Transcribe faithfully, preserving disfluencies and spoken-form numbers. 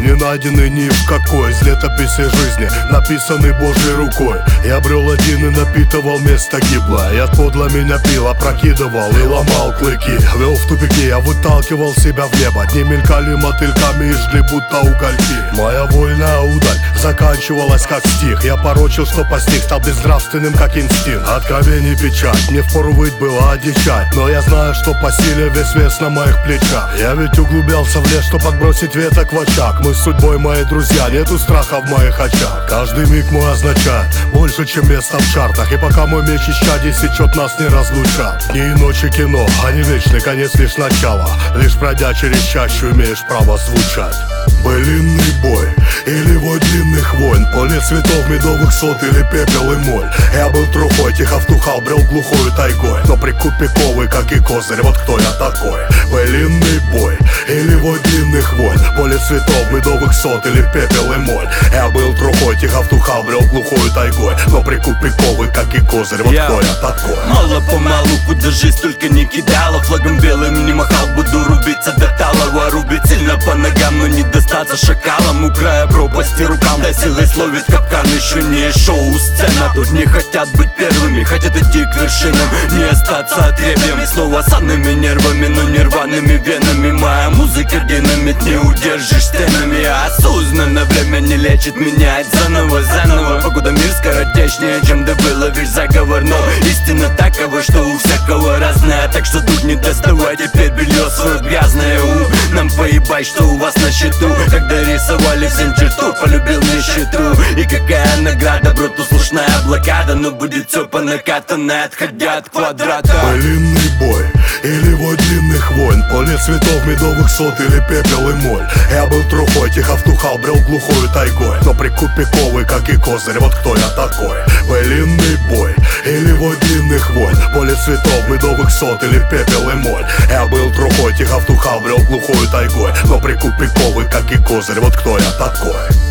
не найдены ни в какой из летописей жизни, написанный Божьей рукой. Я брел один и напитывал место гиблое. Я подло меня пил, опрокидывал и ломал клыки. Вел в тупики, я выталкивал себя в небо. Дни мелькали мотыльками и жгли будто угольки. Моя вольная удаль заканчивалась как стих. Я порочил, что постиг, стал безнравственным как инстинкт. Откровений печать, мне впору выть было одичать, но я знаю, что по силе весь вес на моих плечах. Я ведь углублялся в лес, чтоб подбросить веток в очаг. Мы с судьбой мои друзья, нету страха в моих очах. Каждый миг мой означает больше, чем место в чартах. И пока мой меч исчадий сечет, нас не разлучат. Дни и ночи кино, а не вечный конец, лишь начало. Лишь пройдя через чащу, имеешь право звучать. Былинный бой или вой длинных войн, поле цветов, медовых сот или пепел и моль. Я был трухой, тихо втухал, брел глухою тайгой, но прикут пиковый, как и козырь, вот кто я такой. Былинный бой или вой длинных войн, поле цветов, медовых сот или пепел и моль. Я был трухой, тихо втухал, брел глухою тайгой, но прикут пиковый, как и козырь, вот кто я такой. Мало-помалу, куда жизнь только не кидала, флагом белым не махал, буду рубиться до талого. Рубить сильно по ногам, но не достаться шакалом. У края пропасти рукам, да силой словит капкан. Еще не шоу-сцена, тут не хотят быть первыми, хотят идти к вершинам, не остаться отребьем. Снова санными нервами, но не рваными венами. Моя музыка динамит, не удержишь стенами. Осознанно время не лечит, меняет заново, заново. Покуда мир скоротечнее, чем да было весь заговор. Но истина такова, что у всякого разная, так что тут не доставай теперь белье свое грязное. У, нам поебать, что у вас на счету. Когда рисовали всем черту, полюбил нищету. И какая награда, брату, слушная блокада. Но будет все по накатанной, отходя от квадрата. Былинный бой или вой длинных войн, поле цветов, медовых сот или пепел и моль. Я был трухой, тихо втухал, брел глухою тайгой, но прикут пиковый, как и козырь, вот кто я такой. Былинный бой или вой длинных войн, поле цветов, медовых сот или пепел и моль. Я был трухой, тихо втухал, брел глухою тайгой, но прикут пиковый, как и козырь, вот кто я такой.